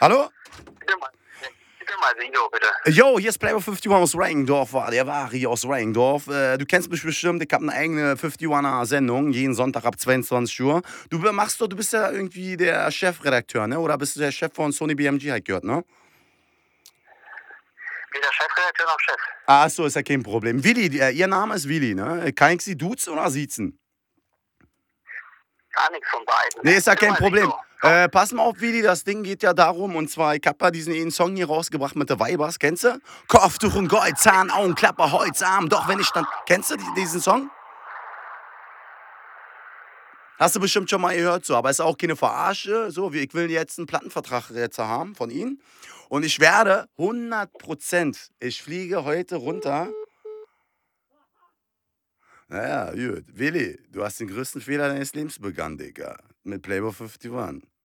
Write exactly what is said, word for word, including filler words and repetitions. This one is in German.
Hallo? Gib mir mal, gib mir mal Sido, bitte. Yo, hier ist Playboy einundfünfzig aus Reinigendorf, war der war hier aus Reinigendorf. Äh, du kennst mich bestimmt, ich habe eine eigene einundfünfziger-Sendung, jeden Sonntag ab zweiundzwanzig Uhr. Du be- machst doch, du bist ja irgendwie der Chefredakteur, ne? Oder bist du der Chef von Sony B M G, halt gehört, ne? Weder Chefredakteur noch Chef. Ach so, ist ja kein Problem. Willi, die- äh, ihr Name ist Willi, ne? Kann ich Sie duzen oder siezen? Gar nichts von beiden. Nee, ist ja Gib kein mal Problem. Sido. Komm. Äh, pass mal auf, Willi, das Ding geht ja darum, und zwar, ich hab ja diesen einen Song hier rausgebracht mit der Weibers, kennst du? Kopftuch und Gold, Zahn, Augenklappe, Holzarm, doch wenn ich dann, kennst du die- diesen Song? Hast du bestimmt schon mal gehört, so, aber ist auch keine Verarsche, so, wie ich will jetzt einen Plattenvertrag jetzt haben von Ihnen und ich werde hundert Prozent, ich fliege heute runter. Naja, gut, Willi, du hast den größten Fehler deines Lebens begangen, Digga, mit Playboy einundfünfzig.